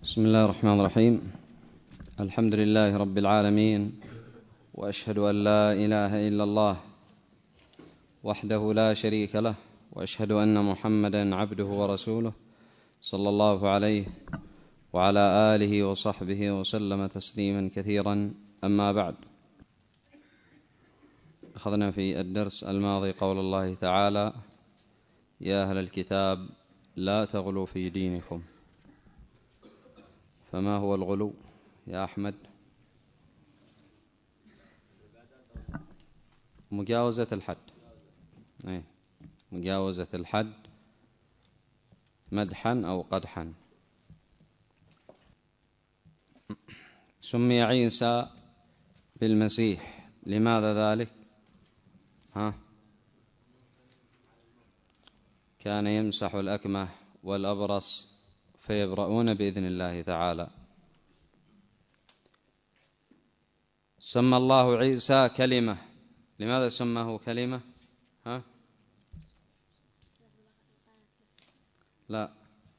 بسم الله الرحمن الرحيم. الحمد لله رب العالمين، وأشهد أن لا إله إلا الله وحده لا شريك له، وأشهد أن محمدا عبده ورسوله صلى الله عليه وعلى آله وصحبه وسلم تسليما كثيرا. أما بعد، أخذنا في الدرس الماضي قول الله تعالى: يا أهل الكتاب لا تغلوا في دينكم. فما هو الغلو يا أحمد؟ مجاوزة الحد. مجاوزة الحد مدحا أو قدحا. سمي عيسى بالمسيح، لماذا ذلك؟ كان يمسح الأكمه والأبرص فيبرؤون بإذن الله تعالى. سمى الله عيسى كلمة، لماذا سماه كلمة؟ لا،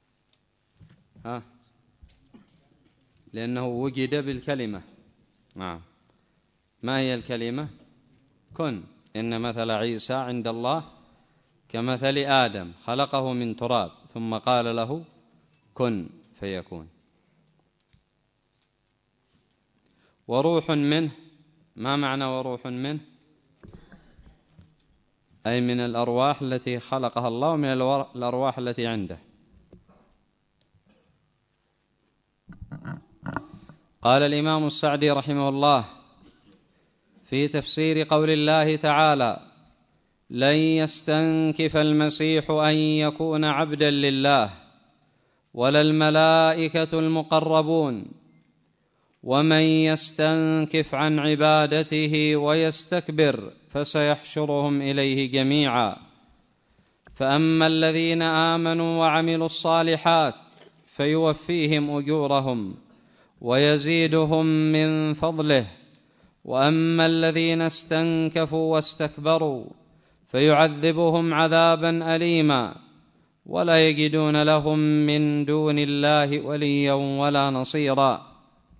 لأنه وجد بالكلمة. نعم. ما هي الكلمة؟ كن. إن مثل عيسى عند الله كمثل آدم، خلقه من تراب ثم قال له كن فيكون. وروح منه. ما معنى وروح منه؟ أي من الأرواح التي خلقها الله، من الأرواح التي عنده. قال الإمام السعدي رحمه الله في تفسير قول الله تعالى: لن يستنكف المسيح أن يكون عبدا لله ولا الملائكة المقربون، ومن يستنكف عن عبادته ويستكبر فسيحشرهم إليه جميعا. فأما الذين آمنوا وعملوا الصالحات فيوفيهم أجورهم ويزيدهم من فضله، وأما الذين استنكفوا واستكبروا فيعذبهم عذابا أليما ولا يجدون لهم من دون الله وليا ولا نصيرا.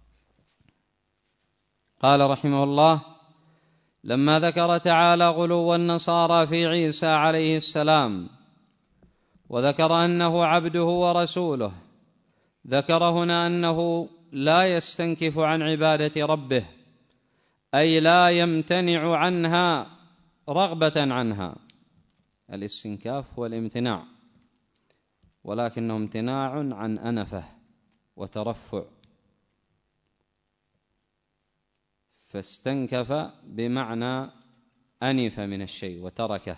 قال رحمه الله: لما ذكر تعالى غلو النصارى في عيسى عليه السلام وذكر أنه عبده ورسوله، ذكر هنا أنه لا يستنكف عن عبادة ربه، أي لا يمتنع عنها رغبة عنها. الاستنكاف هو الامتناع، ولكنه امتناع عن أنفه وترفع. فاستنكف بمعنى أنف من الشيء وتركه،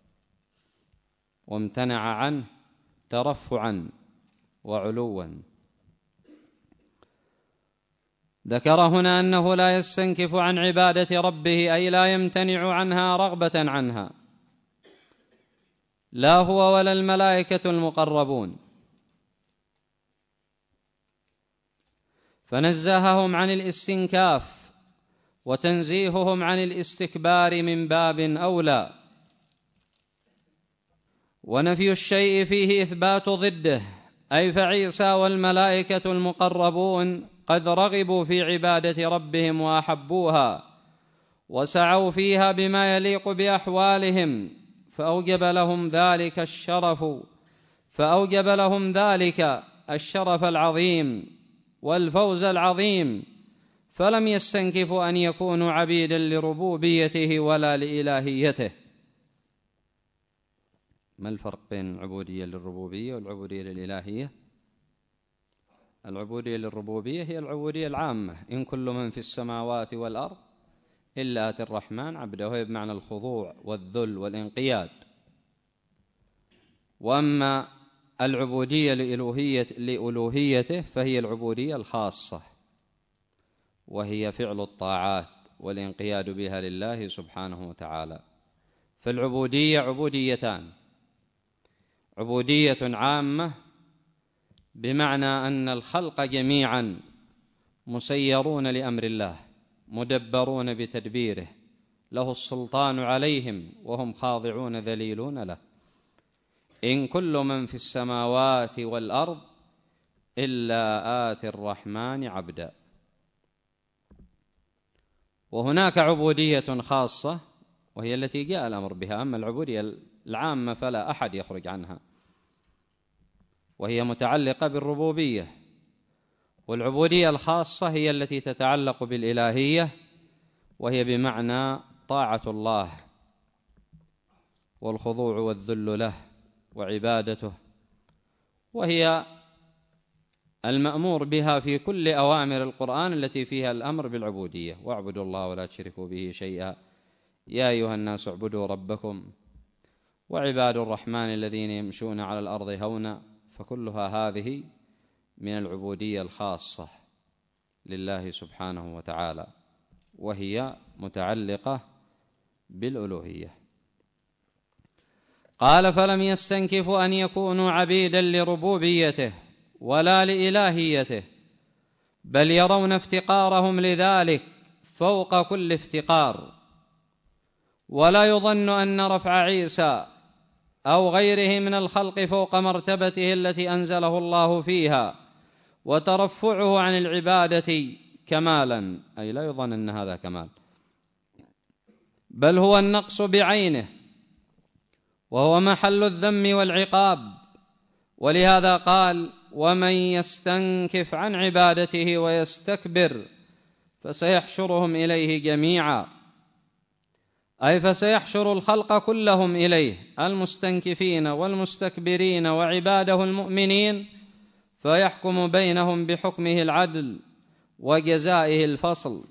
وامتنع عنه ترفعا وعلوا. ذكر هنا أنه لا يستنكف عن عبادة ربه، أي لا يمتنع عنها رغبة عنها، لا هو ولا الملائكة المقربون. فنزههم عن الاستنكاف، وتنزيههم عن الاستكبار من باب أولى. ونفي الشيء فيه إثبات ضده، أي فعيسى والملائكة المقربون قد رغبوا في عبادة ربهم وأحبوها وسعوا فيها بما يليق بأحوالهم، فأوجب لهم ذلك الشرف العظيم والفوز العظيم، فلم يستنكفوا أن يكونوا عبيدا لربوبيته ولا لإلهيته. ما الفرق بين العبودية للربوبية والعبودية للإلهية؟ العبودية للربوبية هي العبودية العامة: إن كل من في السماوات والأرض إلا آتي الرحمن عبدا، وهي بمعنى الخضوع والذل والانقياد. وأما العبودية لألوهيته فهي العبودية الخاصة، وهي فعل الطاعات والانقياد بها لله سبحانه وتعالى. فالعبودية عبوديتان: عبودية عامة بمعنى أن الخلق جميعا مسيرون لأمر الله، مدبرون بتدبيره، له السلطان عليهم وهم خاضعون ذليلون له. إن كل من في السماوات والأرض إلا آتي الرحمن عبدا. وهناك عبودية خاصة وهي التي جاء الأمر بها، أما العبودية العامة فلا أحد يخرج عنها، وهي متعلقة بالربوبية. والعبودية الخاصة هي التي تتعلق بالإلهية، وهي بمعنى طاعة الله والخضوع والذل له وعبادته، وهي المأمور بها في كل أوامر القرآن التي فيها الأمر بالعبودية: واعبدوا الله ولا تشركوا به شيئا، يا أيها الناس اعبدوا ربكم، وعباد الرحمن الذين يمشون على الأرض هونا. فكلها هذه من العبودية الخاصة لله سبحانه وتعالى، وهي متعلقة بالألوهية. قال: فلم يستنكفوا أن يكونوا عبيدا لربوبيته ولا لإلهيته، بل يرون افتقارهم لذلك فوق كل افتقار. ولا يظن أن رفع عيسى أو غيره من الخلق فوق مرتبته التي أنزله الله فيها وترفعه عن العبادة كمالا، أي لا يظن أن هذا كمال، بل هو النقص بعينه، وهو محل الذم والعقاب. ولهذا قال: ومن يستنكف عن عبادته ويستكبر فسيحشرهم إليه جميعا، أي فسيحشر الخلق كلهم إليه، المستنكفين والمستكبرين وعباده المؤمنين، فيحكم بينهم بحكمه العدل وجزائه الفصل.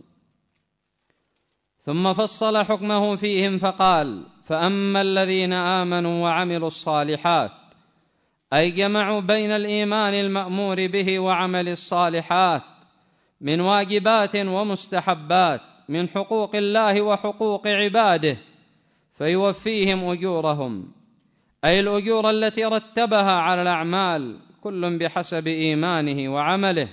ثم فصل حكمه فيهم فقال: فأما الذين آمنوا وعملوا الصالحات، أي جمعوا بين الإيمان المأمور به وعمل الصالحات من واجبات ومستحبات، من حقوق الله وحقوق عباده، فيوفيهم أجورهم، أي الأجور التي رتبها على الأعمال، كل بحسب إيمانه وعمله،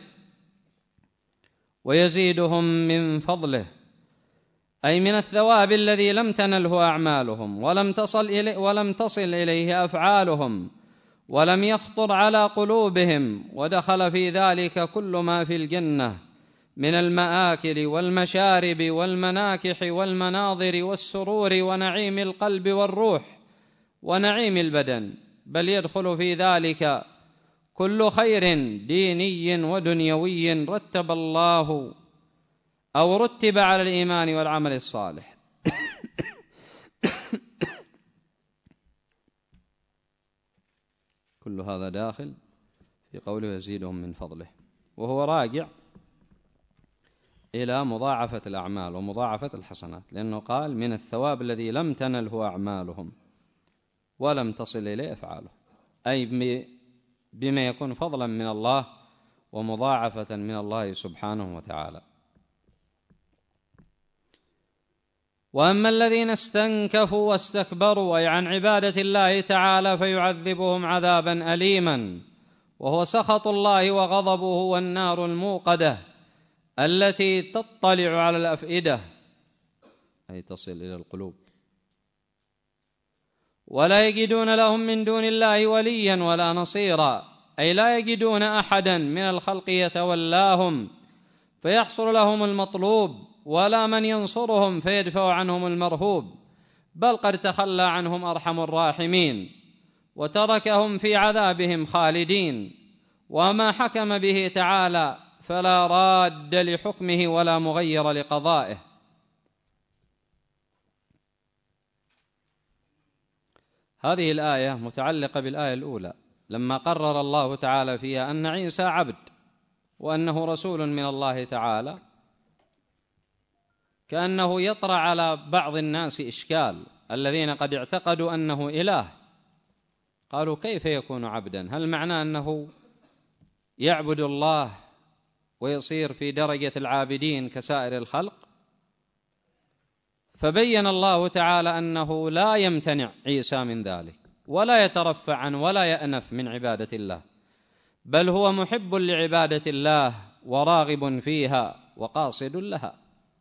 ويزيدهم من فضله، أي من الثواب الذي لم تنله أعمالهم ولم تصل إليه أفعالهم ولم يخطر على قلوبهم. ودخل في ذلك كل ما في الجنة من المآكل والمشارب والمناكح والمناظر والسرور ونعيم القلب والروح ونعيم البدن، بل يدخل في ذلك كل خير ديني ودنيوي رتب الله أو رتب على الإيمان والعمل الصالح. كل هذا داخل في قوله يزيدهم من فضله، وهو راجع إلى مضاعفة الأعمال ومضاعفة الحسنات، لأنه قال من الثواب الذي لم تنله أعمالهم ولم تصل إليه أفعاله، أي بما يكون فضلا من الله ومضاعفة من الله سبحانه وتعالى. وأما الذين استنكفوا واستكبروا أي عن عبادة الله تعالى فيعذبهم عذابا أليما، وهو سخط الله وغضبه والنار الموقدة التي تطلع على الأفئدة، أي تصل إلى القلوب. ولا يجدون لهم من دون الله وليا ولا نصيرا، أي لا يجدون أحدا من الخلق يتولاهم فيحصل لهم المطلوب، ولا من ينصرهم فيدفع عنهم المرهوب، بل قد تخلى عنهم أرحم الراحمين وتركهم في عذابهم خالدين. وما حكم به تعالى فلا راد لحكمه ولا مغير لقضائه. هذه الآية متعلقة بالآية الأولى لما قرر الله تعالى فيها أن عيسى عبد وأنه رسول من الله تعالى، كأنه يطرأ على بعض الناس إشكال الذين قد اعتقدوا أنه إله، قالوا كيف يكون عبدا؟ هل معناه أنه يعبد الله ويصير في درجة العابدين كسائر الخلق؟ فبين الله تعالى أنه لا يمتنع عيسى من ذلك ولا يترفع عنه ولا يأنف من عبادة الله، بل هو محب لعبادة الله وراغب فيها وقاصد لها،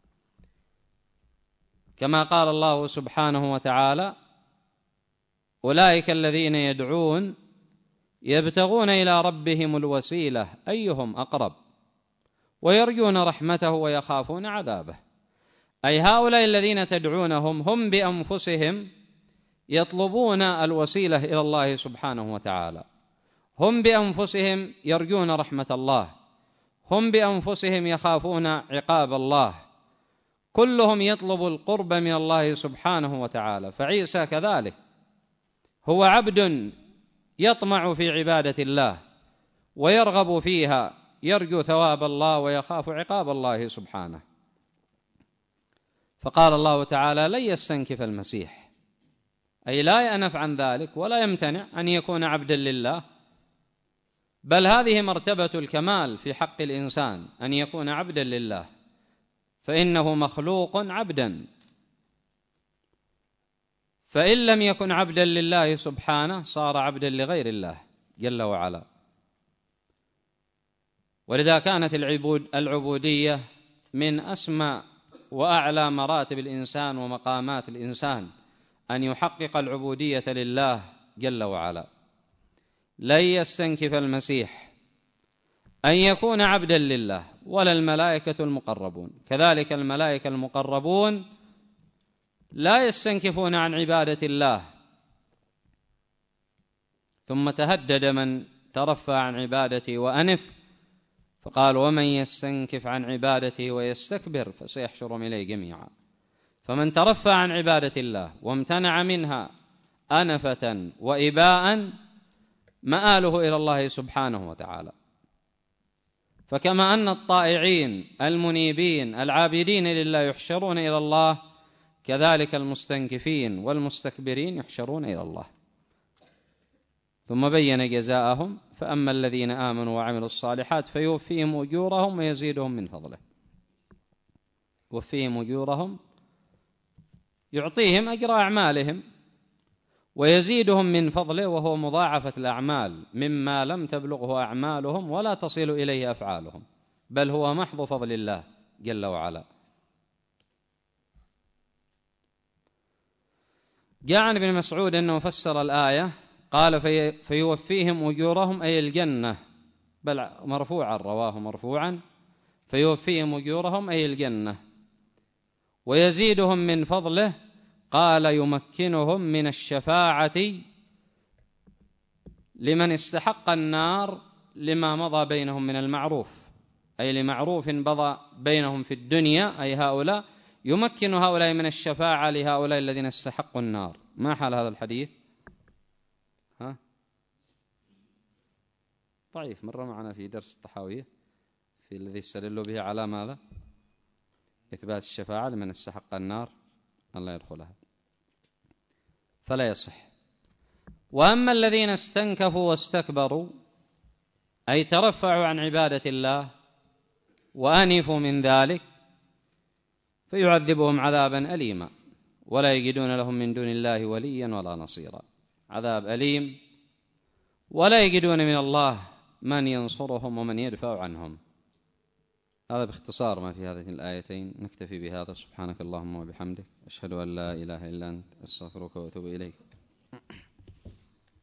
كما قال الله سبحانه وتعالى: أولئك الذين يدعون يبتغون إلى ربهم الوسيلة أيهم أقرب ويرجون رحمته ويخافون عذابه. أي هؤلاء الذين تدعونهم هم بأنفسهم يطلبون الوسيلة إلى الله سبحانه وتعالى، هم بأنفسهم يرجون رحمة الله، هم بأنفسهم يخافون عقاب الله، كلهم يطلب القرب من الله سبحانه وتعالى. فعيسى كذلك هو عبد يطمع في عبادة الله ويرغب فيها، يرجو ثواب الله ويخاف عقاب الله سبحانه. فقال الله تعالى: لن يستنكف المسيح، أي لا يأنف عن ذلك ولا يمتنع أن يكون عبدا لله، بل هذه مرتبة الكمال في حق الإنسان أن يكون عبدا لله، فإنه مخلوق عبدا، فإن لم يكن عبدا لله سبحانه صار عبدا لغير الله جل وعلا. ولذا كانت العبودية من أسمى وأعلى مراتب الإنسان ومقامات الإنسان، أن يحقق العبودية لله جل وعلا. لن يستنكف المسيح أن يكون عبدا لله، ولا الملائكة المقربون كذلك. الملائكة المقربون لا يستنكفون عن عبادة الله. ثم تهدد من ترفع عن عبادته وأنف، فقال: ومن يستنكف عن عبادته ويستكبر فسيحشرهم إليه جميعا. فمن ترفع عن عبادة الله وامتنع منها أنفة وإباء مآله إلى الله سبحانه وتعالى. فكما أن الطائعين المنيبين العابدين لله يحشرون إلى الله، كذلك المستنكفين والمستكبرين يحشرون إلى الله. ثم بين جزاءهم: فأما الذين آمنوا وعملوا الصالحات فيوفيهم أجورهم ويزيدهم من فضله. يوفيهم أجورهم، يعطيهم أجر أعمالهم، ويزيدهم من فضله، وهو مضاعفة الأعمال مما لم تبلغه أعمالهم ولا تصل إليه أفعالهم، بل هو محض فضل الله جل وعلا. جاء عن ابن مسعود أنه فسر الآية قال: فيوفيهم أجورهم أي الجنة، بل مرفوعا، رواه مرفوعا: فيوفيهم أجورهم أي الجنة، ويزيدهم من فضله قال: يمكنهم من الشفاعة لمن استحق النار لما مضى بينهم من المعروف، أي لمعروف مضى بينهم في الدنيا، أي هؤلاء يمكن هؤلاء من الشفاعة لهؤلاء الذين استحقوا النار. ما حال هذا الحديث؟ ضعيف، مر معنا في درس الطحاوية في الذي استدلوا به على ماذا؟ إثبات الشفاعة لمن استحق النار أن لا يدخلها، فلا يصح. وأما الذين استنكفوا واستكبروا، أي ترفعوا عن عبادة الله وأنفوا من ذلك، فيعذبهم عذابا أليما ولا يجدون لهم من دون الله وليا ولا نصيرا. عذاب أليم، ولا يجدون من الله من ينصرهم ومن يدفع عنهم. هذا باختصار ما في هذه الآيتين. نكتفي بهذا. سبحانك اللهم وبحمدك، أشهد أن لا إله إلا أنت، أستغفرك وأتوب إليك.